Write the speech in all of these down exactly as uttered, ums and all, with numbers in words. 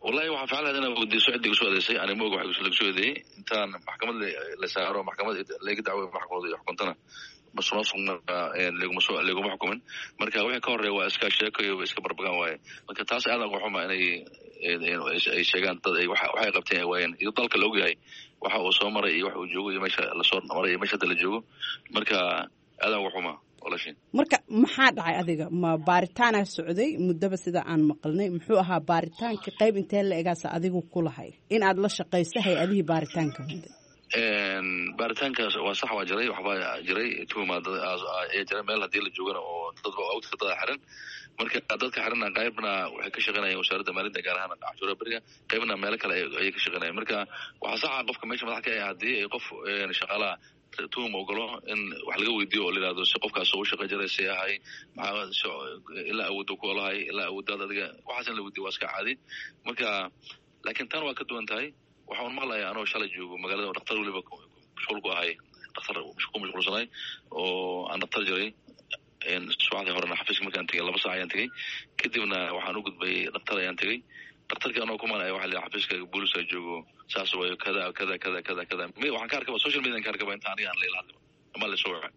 والله waxaan ficilaa inaan wadiyo socodii soo adeysay aan moog waxa lagu soo adeeyay intaan maxkamad la saaro maxkamad laga dacwo maxkamad iyo xukuntana mas'uulna lagu soo lagu xukumin marka waxa ka horeeya waa iska sheekayo iska barbagaan waaye marka taas aad ugu xumaa inay ay sheegaan dad ay waxa qabteen waayeen iyo dalka loogu yahay waxa uu soo maray iyo waxa uu joogo iyo meesha la soo maray meesha la joogo marka aad ugu xumaa marka maxaa dhacay adiga ma baaritaan socday muddaba sida aan maqalnay muxuu ahaa baaritaanka qayb intee la egaasa adigu ku lahay in aad la shaqayso hay-adihii baaritaanka waday een baaritaankaas waa sax waa jiray waxba jiray tuumaad ay jiray meel hadii la joogana oo dadba awdka dad xiran marka dadka xirana qaybna waxay ka shaqeynayaan wasaaradda maaliyadda gaar ahaan cashuura bariga qaybna meel kale ay ka shaqeynayaan marka waxa sax ah qofka meesha madax ka ah hadii ay qof shaqaalaha tuum ogolo in wax laga weydiiyo oo leeyahay si qofkaas uu shaqo jiray si ahay maxaa ilaa awood ku lahay ilaa awood adiga waxaas la weydiiyo waa iska caadi marka laakiin tan waa ka duwan tahay waxaan maqlayaa anoo shalay joogo magaalada dhakhtar waliba mashquul ku ahay dhakhtar mashquul mashquulsanay oo aan dhakhtar jiray in subaxdii horena xafiiska markaan tagay laba saac ayaan tagay kadibna waxaan u gudbay dhakhtar ayaan tagay dhakhtarka anoo ku maanay waxa la xafiiska booliska joogo saas way kada kada kada kada kada waxaan ka arkay social media ka arkay inta aniga aan leeyahay ama la soo waxa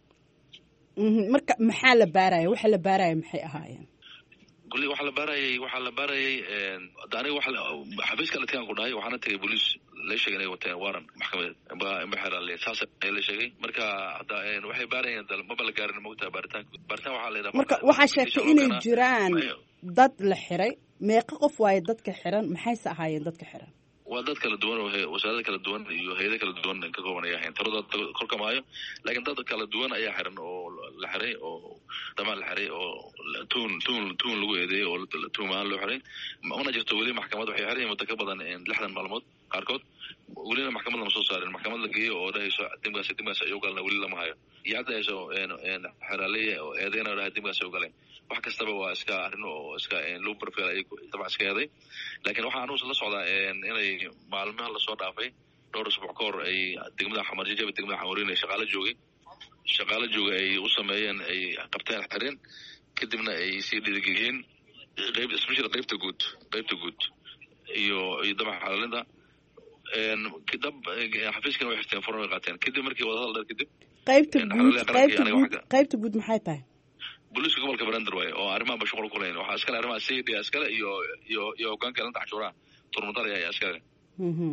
marka maxaa la baaraya waxa la baaraya maxay ahaayeen kulli waxa la baarayay waxa la baarayay aniga waxa xafiiska la taan ku dhahay waxaan tagay booliis la sheegay inay wataan waran maxkamad ba in baxara le saas ay la sheegay marka hada waxay baarayeen dal ma bal gaarin moogta baaritaanka baaritaan waxa la yiraahdaa marka waxa sheegtay inay jiraan dad la xiray meeqa qof waay dadka xiran maxay ahaayeen dadka xiran waa dad kala duwan oo wasaaradda kala duwan iyo hay'adaha kala duwan ka koobanayaan tirada korka maayo laakiin dad kala duwan ayaa xiran oo la xiray oo dhamaan la xiray oo tuun tuun tuun lagu eedeeyay oo tuumaan loo xiray una jirto weli maxkamad waxay xireen muddo ka badan lixdan maalmood qaarkood weliba maxkamad lama soo saarin maxkamad la geeyo oo dhahayso dimgaas dimgaas ayuu galna weli lama hayo yaadayso een een xiraalay oo eedeena dhahay dimgaas ayuu galay wax kastaba waa iska arrin oo iska loo profile ay tabcan iska yaday laakiin waxa aanu la socdaa inay maalmaha la soo dhaafay dhowr usbuuc ka hor ay degmada xamarjajab degmada xawarin ay shaqaale joogay shaqaale joogay ay u sameeyeen ay qabteen xirin kadibna ay sii dhiirigeliyeen qayb especially qaybta guud qaybta guud iyo iyo daba xalalinta een kidab xafiiskan way xirteen furan way qaateen kadib markii wada hadal kadib qaybta guud qaybta guud qaybta guud maxay tahay booliska gobolka Banaadir way oo arrimaha mashquul ku leeyahay waxa iska arrimaha C D iska iyo iyo iyo hogaanka inta cashuuraha turmudar ay iska mhm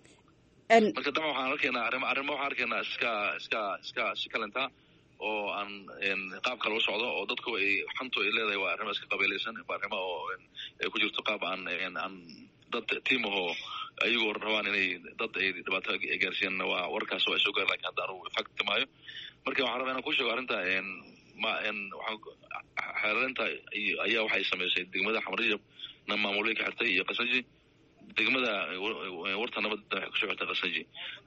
en marka dama waxaan arkaynaa arrimo arrimo waxaan arkaynaa iska iska iska sikalanta oo aan in qaab kale u socdo oo dadku ay xantu ay leedahay waa arrimo iska qabiilaysan arrimo oo ay ku jirto qaab aan aan dad team oo ayagoo rabaan inay dad ay dhibaato gaarsiiyaan waa warkaas oo ay soo gaar laakiin hadda uu fact maayo marka waxaan rabaa inaan ku sheego arrinta in ma in waxaan xeelinta ayaa waxay sameysay degmada xamarjab na maamulka xirtay iyo qasaji degmada warta nabadda ku socota qasaji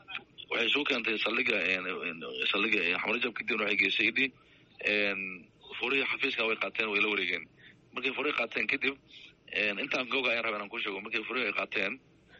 waxay soo keentay saldhiga saldhiga xamarjab kadib waxay geysay idii een furiya xafiiska way qaateen way la wareegeen markay furiya qaateen kadib een intaan googa ayaan rabaa inaan ku sheego markay furiya qaateen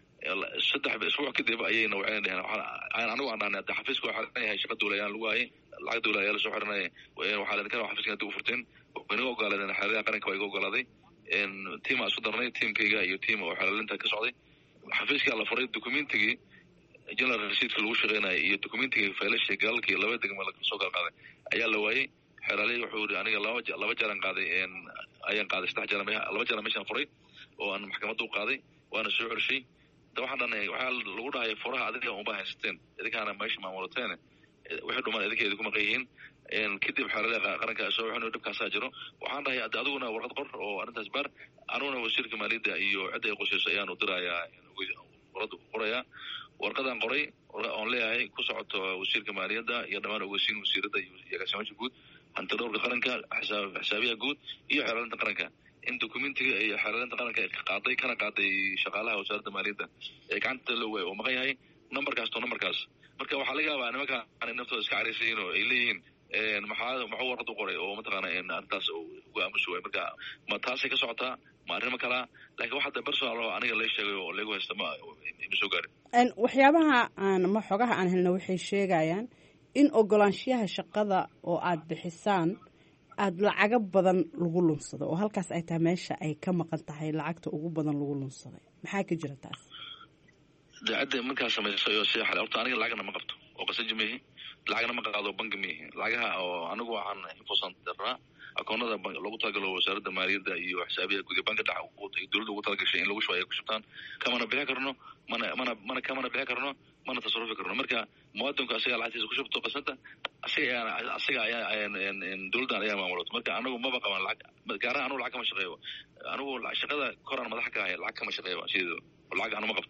saddex isbuuc kadib ayayna waxay dhaheen aan anigu aan dhahnay xafiisku waxa yahay shaqo dawladda lagu hayay lacag dawladda la soo xiranay waxa la ka xafiiska dib u furteen wayna ogolaadeen xariiqa qaranka way ogolaaday in team asu darnay teamkayga iyo team oo xalalinta ka socday xafiiska la furay documentiga general receipt lagu shaqeynay iyo documentiga faylasha galkii laba degmo la soo qaaday ayaa la waayay xiraalay wuxuu aniga laba laba jaran qaaday in ayaan qaaday saddex jaran laba jaran meeshan furay oo aan maxkamadda u qaaday waana soo cirshay waxaan dhanay waxa lagu dhahay furaha adiga u baahaysteen idinkaana meesha maamulateen waxa dhumaan idinkeedu kuma qeeyeen in kadib xaalada qaranka soo waxaan dhibkaas jiro waxaan dhahay adiguna warqad qor oo arintaas bar anuna wasiirka maaliyadda iyo cid ay qoysayso ayaan u dirayaa warqad qoraya warqadan qoray oo leeyahay ku socoto wasiirka maaliyadda iyo dhamaan ogeysiin wasiirada iyo gaashaamaha guud anta dhowrka qaranka xisaab xisaabiya guud iyo xeelinta qaranka in documentiga ay xeelinta qaranka ay qaaday kana qaaday shaqaalaha wasaaradda maaliyadda ee gacanta loo way oo maqan yahay numberkaas to numberkaas marka waxa laga yaabaa nimanka aan naftooda iska cariisayeen oo ay leeyihiin een maxaa maxuu warqad u qoray oo mataqaana in artaas ugu aamuso way marka ma taasay ka socotaa ma arrimo kala laakiin waxa personal oo aniga la sheegay oo lagu haysto ma soo gaarin een waxyaabaha aan ma xogaha aan helno waxay sheegayaan in ogolaanshiyaha shaqada oo aad bixisaan aada lacago badan lagu lunsado oo halkaas ay tahay meesha ay ka maqan tahay lacagta ugu badan lagu lunsaday maxaa ka jira taas daacadda markaa samayso iyo si xal horta aniga lacagna ma qabto oo qasaji meehi lacagna ma qaado bangi meehi lacagaha oo anigu waxaan infosan daraa akoonada lagu talagalo wasaaradda maaliyadda iyo xisaabiyaha guud ee banka dhexe iyo dowladda ugu talagashay in lagu shubayo ku shubtaan kamana bixi karno mana mana mana kamana bixi karno mana tasarrufi karno marka muwaadinka asiga lacagtiisa ku shubto qasada asiga ayaa asiga ayaa dowladdan ayaa maamulto marka anigu maba qaban lacag gaar ahaan anigu lacag kama shaqeeyo anigu shaqada koraan madax ka ahay lacag kama shaqeeyo sidoo lacag anigu ma qabto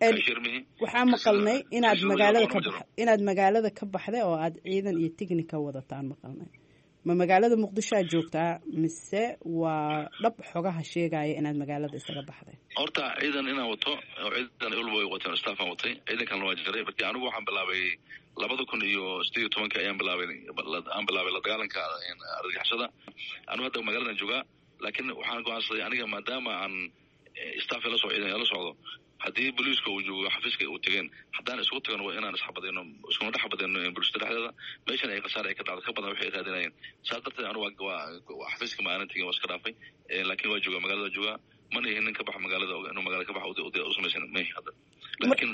waxaa maqalnay inaad magaalada ka bax inaad magaalada ka baxday oo aad ciidan iyo tignika wadataan maqalnay ma magaalada muqdisho aad joogtaa mise waa dhab xogaha sheegaya inaad magaalada isaga baxday horta ciidan inaan wato oo ciidan ulbo wataan staff aan watay ciidankan waa jiray markii anigu waxaan bilaabay labada kun iyo sideed iyo tobanka ayaan bilaabay aan bilaabay la dagaalanka argagixisada anigu hadda magaaladan joogaa laakiin waxaan go'aansaday aniga maadaama aan staff la soo ciidan la socdo haddii booliiska uu joogo xafiiska uu tegeen haddaan isugu tagan waa inaan isxabadayno iskuna dhex xabadayno bulshada dhexdeeda meeshan ay khasaar ay ka dhacdo ka badan waxay raadinayeen saas darteed anigu waa xafiiska ma aanan tegin waa iska dhaafay laakiin waa joogaa magaalada joogaa mana ihin nin ka baxa magaalada inuu magaalada ka baxa u samaysan may hadda laakiin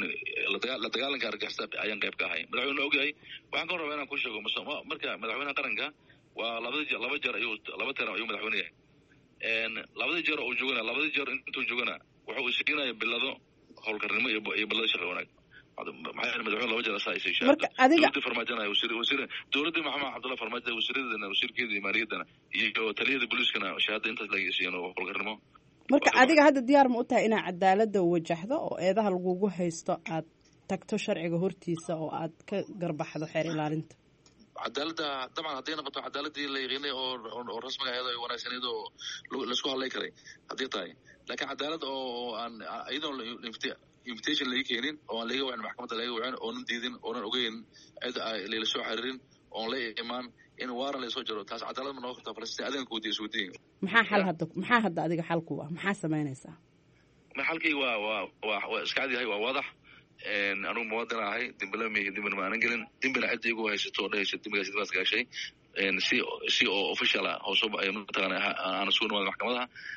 la dagaalanka argagixisada ayaan qayb ka ahay madaxweyne ogyahay waxaan ka rabaa inaan ku sheego marka madaxweynaha qaranka waa labada laba jeer ayuu laba teer ayuu madaxweyne yahay labadii jeer uu joogana labadii jeer intuu joogana wuxuu siinaya bilado howlkarnimo iyo bilado shaqo wanaag maxaa madaxweyne laba jeer asaa isay marka adiga dowladda farmaajana wasiir wasiir dowladda maxamed cabdullahi farmaajo wasiiradana wasiirkeeda maaliyadana iyo taliyada booliiskana shahaada intaas laga siiyeen howlkarnimo marka adiga hadda diyaar ma u tahay inaad cadaaladda wajahdo oo eedaha lagugu haysto aad tagto sharciga hortiisa oo aad ka garbaxdo xeer ilaalinta cadaaladda dabcan hadday noqoto cadaaladii la yaqiinay oo oo rasmiga ahayd oo wanaagsaneyd oo laisku hadlay karay haddii tahay laakiin cadaalad oo aan iyadoo invitation laga keenin oo aan laga wacin maxkamadda laga wacin oonan diidin oonan ogeyn cid layla soo xiriirin oon la imaan in waaran laysoo jiro taas cadaalad ma noqon kartaa falastiin adanka wadiya iswadiin maxaa xal hadda maxaa hadda adiga xalku ah maxaa samaynaysaa ma xalkii waa waa waa waa iska cad yahay waa wadax anugu muwaadin ahay dembila mihi dembina ma aanan gelin dembina cidda igu haysato oo dhahaysa dembigaas dibas gaashay si si oo official ah hooso mataqaana aan isugu nimaado maxkamadaha